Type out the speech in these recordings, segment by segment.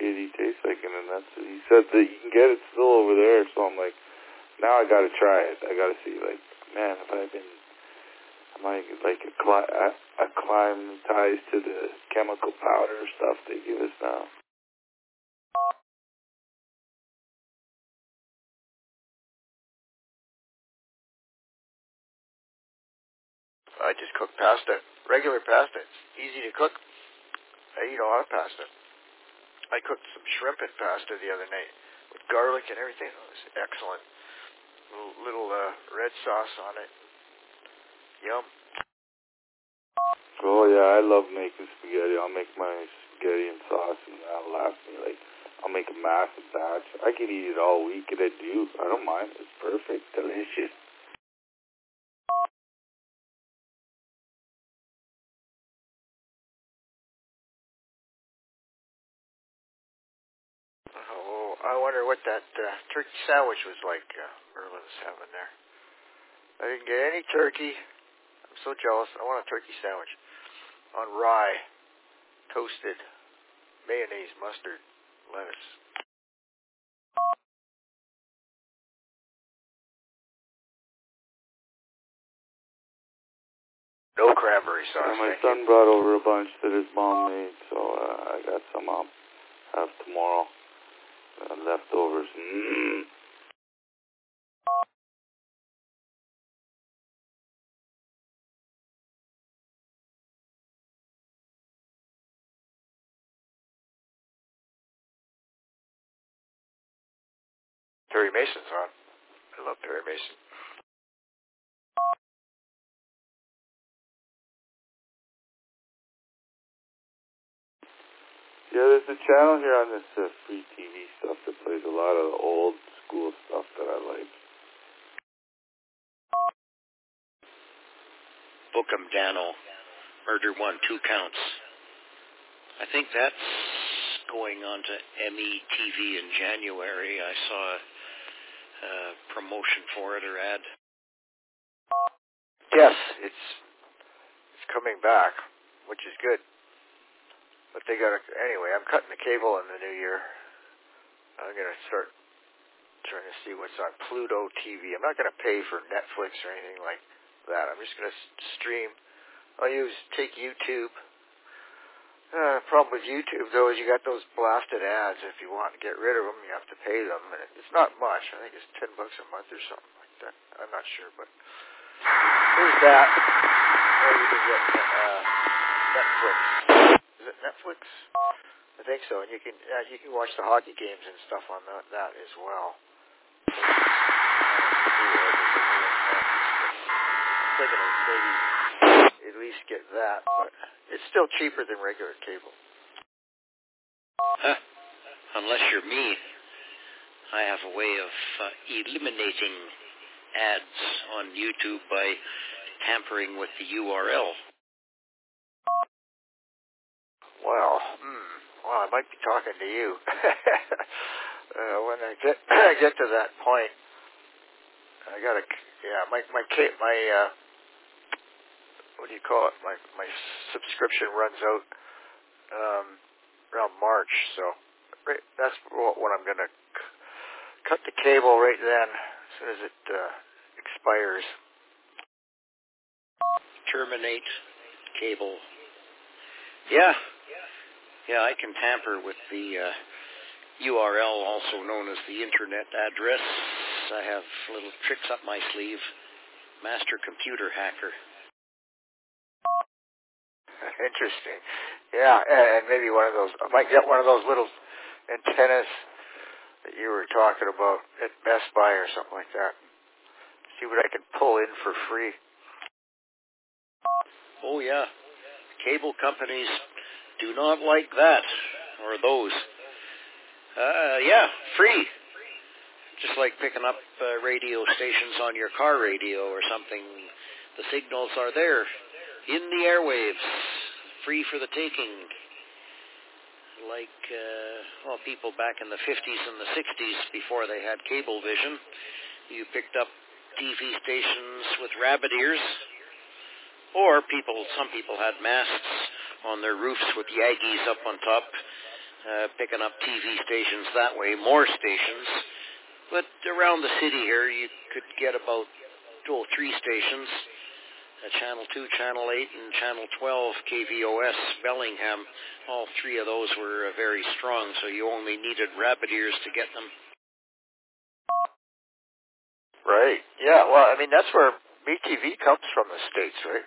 shitty taste like, and then he said that you can get it still over there. So I'm like, now I gotta try it. I gotta see, like, man, am I like acclimatized to the chemical powder stuff they give us now? I just cook pasta, regular pasta. It's easy to cook. I eat a lot of pasta. I cooked some shrimp and pasta the other night with garlic and everything. It was excellent. Little red sauce on it. Yum. Oh yeah, I love making spaghetti. I'll make my spaghetti and sauce, and that'll last me like. I'll make a massive batch. I could eat it all week, and I do. I don't mind. It's perfect, delicious. Oh, I wonder what that turkey sandwich was like Merlin's having there. I didn't get any turkey. I'm so jealous. I want a turkey sandwich on rye, toasted, mayonnaise, mustard, lettuce. No cranberry sauce. And my son brought over a bunch that his mom made, so I got some I'll have tomorrow. Leftovers. Perry Mason's on. I love Perry Mason. Yeah, there's a channel here on this free TV stuff that plays a lot of old school stuff that I like. Bookham Dano, Murder 1, 2 counts. I think that's going on to METV in January. I saw a promotion for it or ad. Yes, it's coming back, which is good. But they got to, anyway, I'm cutting the cable in the new year. I'm going to start trying to see what's on Pluto TV. I'm not going to pay for Netflix or anything like that. I'm just going to stream. I'll take YouTube. Problem with YouTube, though, is you got those blasted ads. If you want to get rid of them, you have to pay them. And it's not much. I think it's $10 a month or something like that. I'm not sure, but there's that. Or you can get Netflix. Is it Netflix? I think so. And you can watch the hockey games and stuff on that as well. I'm thinking of maybe at least get that, but it's still cheaper than regular cable. Unless you're me, I have a way of eliminating ads on YouTube by tampering with the URL. Well, I might be talking to you. When I get to that point, I gotta, my what do you call it? My subscription runs out around March, so that's what I'm gonna cut the cable right then as soon as it expires. Terminate cable. Yeah, I can tamper with the URL, also known as the internet address. I have little tricks up my sleeve. Master computer hacker. Interesting. Yeah, and maybe one of those, I might get one of those little antennas that you were talking about at Best Buy or something like that. See what I can pull in for free. Oh, yeah. Cable companies do not like that, or those. Free. Just like picking up radio stations on your car radio or something. The signals are there, in the airwaves, free for the taking. Like, people back in the 50s and the 60s, before they had cable vision, you picked up TV stations with rabbit ears, or some people had masts on their roofs with Yagis up on top, picking up TV stations that way, more stations. But around the city here, you could get about 3 stations, Channel 2, Channel 8, and Channel 12 KVOS Bellingham. All 3 of those were very strong, so you only needed rabbit ears to get them. Right. Yeah, well, I mean, that's where MeTV comes from, the States, right?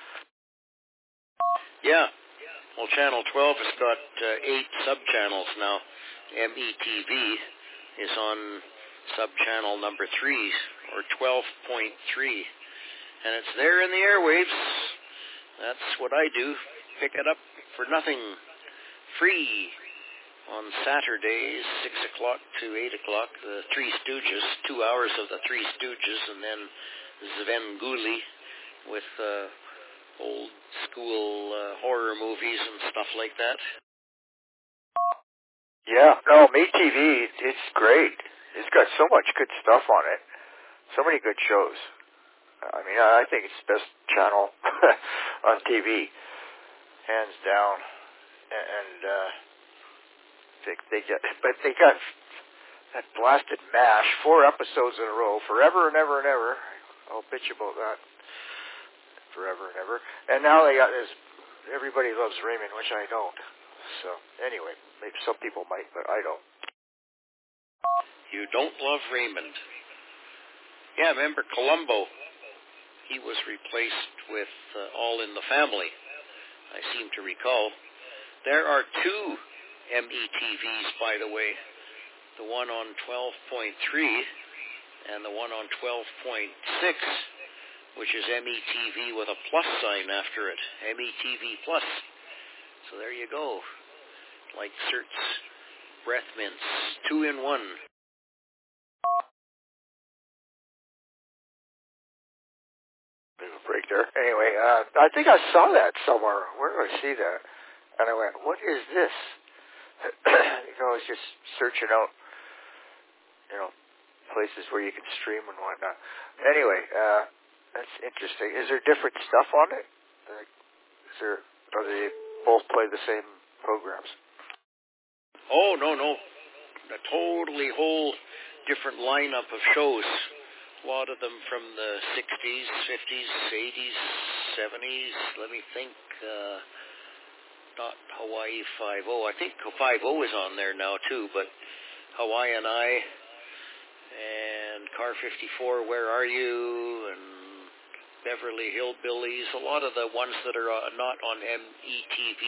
Yeah. Well, Channel 12 has got 8 sub-channels now. METV is on sub-channel number 3, or 12.3. And it's there in the airwaves. That's what I do. Pick it up for nothing. Free. On Saturdays, 6 o'clock to 8 o'clock, the Three Stooges, 2 hours of the Three Stooges, and then Svengoolie with old school horror movies and stuff like that. Yeah, no, MeTV, it's great. It's got so much good stuff on it. So many good shows. I mean, I think it's the best channel on TV, hands down. And they got that blasted MASH, 4 episodes in a row, forever and ever and ever. I'll bitch about that. Forever and ever. And now they got this, Everybody Loves Raymond, which I don't. So, anyway, maybe some people might, but I don't. You don't love Raymond. Yeah, remember Columbo? He was replaced with All in the Family, I seem to recall. There are 2 METVs, by the way. The one on 12.3 and the one on 12.6, which is METV with a plus sign after it. METV Plus. So there you go. Like Cert's breath mints. 2 in 1. Bit of a break there. Anyway, I think I saw that somewhere. Where did I see that? And I went, what is this? I was just searching out, places where you can stream and whatnot. Anyway, that's interesting. Is there different stuff on it? Or they both play the same programs? Oh, no. A totally whole different lineup of shows. A lot of them from the 60s, 50s, 80s, 70s. Let me think. Not Hawaii 5-0. I think 5-0 is on there now, too, but Hawaii and I, and Car 54, Where Are You, and Beverly Hillbillies, a lot of the ones that are not on METV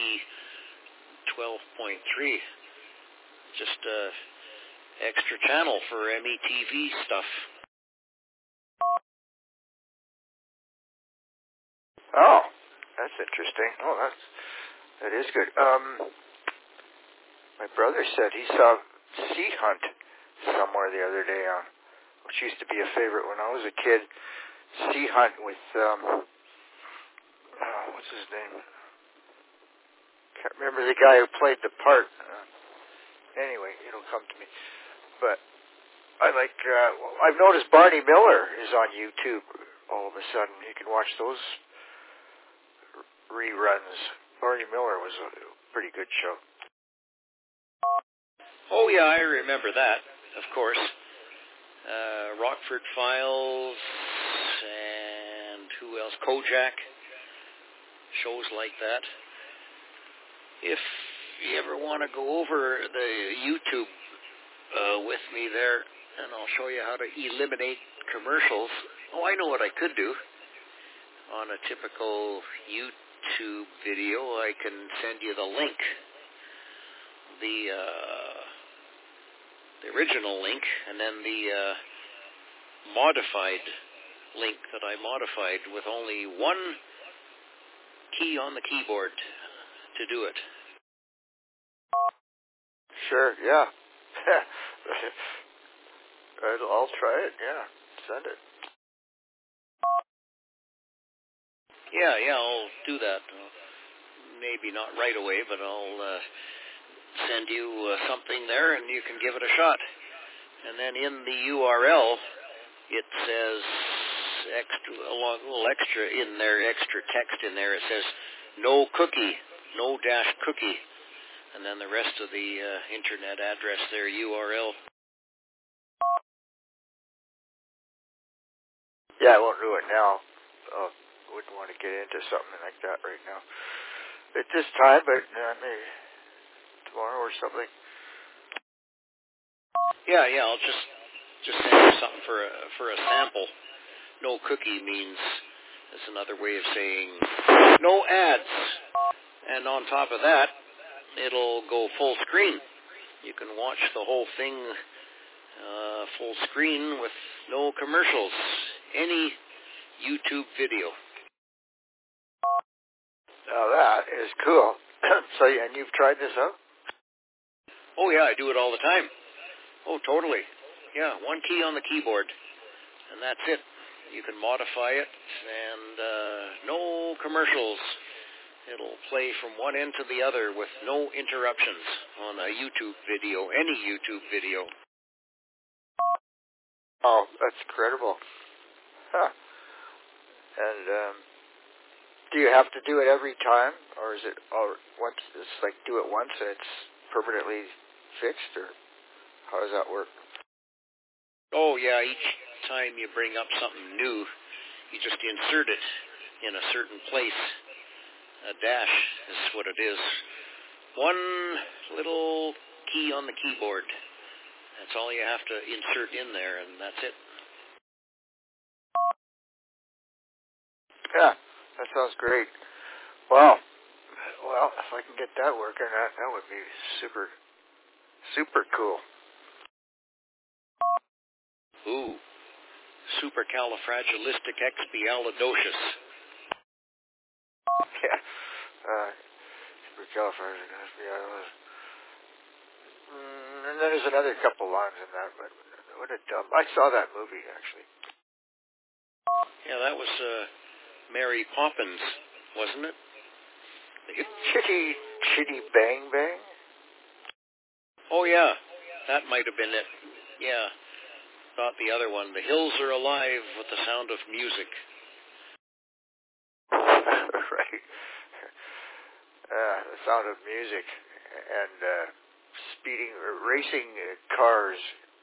12.3. Just extra channel for METV stuff. Oh, that's interesting. Oh, that is good. My brother said he saw Sea Hunt somewhere the other day on, which used to be a favorite when I was a kid. Sea Hunt with what's his name? Can't remember the guy who played the part. Anyway, it'll come to me. But I like. I've noticed Barney Miller is on YouTube. All of a sudden, you can watch those reruns. Barney Miller was a pretty good show. Oh, yeah, I remember that, of course. Rockford Files, and who else? Kojak. Shows like that. If you ever want to go over the YouTube with me there, and I'll show you how to eliminate commercials. Oh, I know what I could do. On a typical YouTube video, I can send you the link. The original link, and then the modified link that I modified with only one key on the keyboard to do it. Sure, yeah. I'll try it, yeah. Send it. Yeah, I'll do that. Maybe not right away, but I'll send you something there, and you can give it a shot. And then in the URL, it says a little extra in there, extra text in there. It says no cookie, no dash cookie. and then the rest of the internet address there, URL. Yeah, I won't do it now. Wouldn't want to get into something like that right now at this time, but maybe tomorrow or something. Yeah, I'll just send you something for a sample. No cookie means it's another way of saying no ads. And on top of that, it'll go full screen. You can watch the whole thing full screen with no commercials. Any YouTube video. Now that is cool. So, and you've tried this out? Oh yeah, I do it all the time. Oh, totally. Yeah, one key on the keyboard, and that's it. You can modify it, and no commercials. It'll play from one end to the other with no interruptions on a YouTube video, any YouTube video. Oh, that's incredible. Huh. And do you have to do it every time, or is it once? It's like do it once and it's permanently fixed, or how does that work? Oh yeah, each time you bring up something new, you just insert it in a certain place. A dash is what it is. One little key on the keyboard. That's all you have to insert in there, and that's it. Yeah, that sounds great. Wow. Well, if I can get that working, that would be super, super cool. Ooh, supercalifragilisticexpialidocious. Yeah, supercalifragilisticexpialidocious. And then there's another couple lines in that, but what a dumb. I saw that movie, actually. Yeah, that was Mary Poppins, wasn't it? Chitty Bang Bang? Oh, yeah, that might have been it. Yeah, not the other one. The hills are alive with the sound of music. Right. The sound of music and speeding or racing cars.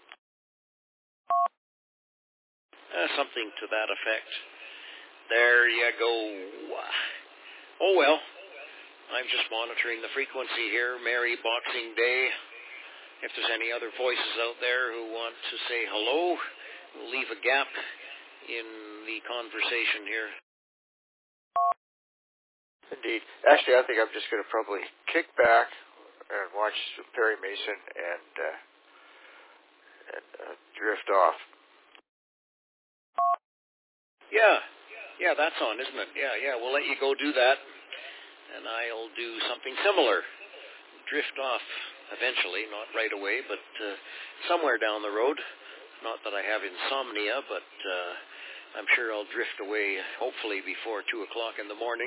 Something to that effect. There you go. Oh, well, I'm just monitoring the frequency here. Merry Boxing Day. If there's any other voices out there who want to say hello, we'll leave a gap in the conversation here. Indeed. Actually, I think I'm just going to probably kick back and watch Perry Mason and drift off. Yeah, that's on, isn't it? Yeah, we'll let you go do that, and I'll do something similar. Drift off eventually, not right away, but somewhere down the road. Not that I have insomnia, but I'm sure I'll drift away, hopefully before 2 o'clock in the morning.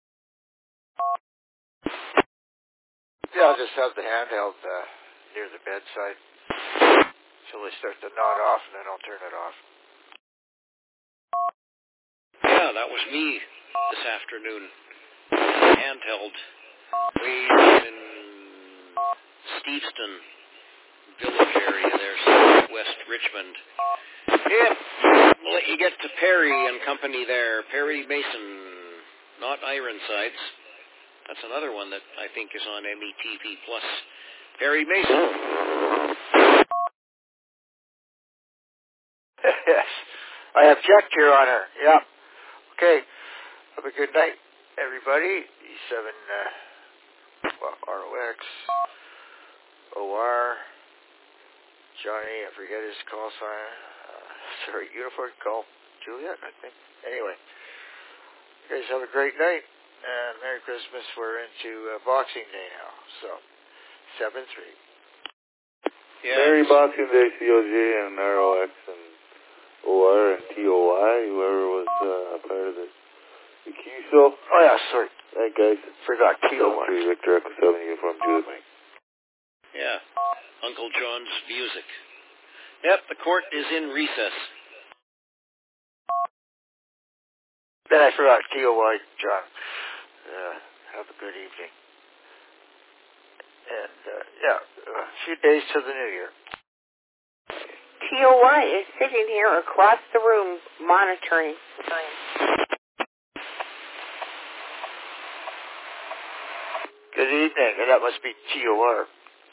Yeah, I'll just have the handheld near the bedside until they start to nod off, and then I'll turn it off. Yeah, that was me this afternoon. Handheld. Way down in Steveston Village area there, southwest Richmond. Yeah, we'll let you get to Perry and company there. Perry Mason, not Ironsides. That's another one that I think is on METV+. Perry Mason. Yes. I have Jack here on her. Yeah. Okay. Have a good night, everybody. E7, ROX, OR, Johnny, I forget his call sign. Uniform call Juliet, I think. Anyway. You guys have a great night. And Merry Christmas. We're into Boxing Day now. So, 7-3. Yeah. Merry Boxing Day, COJ and ROX and OR and TOI, whoever was a part of the QSO. Oh, yeah, sorry. Hey, guys. Forgot TOI. Victor Echo 7 Uniform Juliet, Mike. Yeah. Uncle John's music. Yep, the court is in recess. Then I forgot TOI, John. Have a good evening. And, a few days to the new year. TOI is sitting here across the room monitoring. Good evening, and that must be TOR.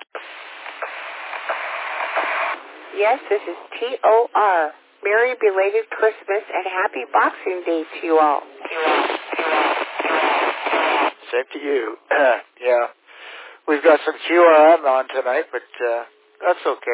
Yes, this is TOR. Merry belated Christmas and happy Boxing Day to you all. Same to you. Yeah. We've got some QRM on tonight, but that's okay.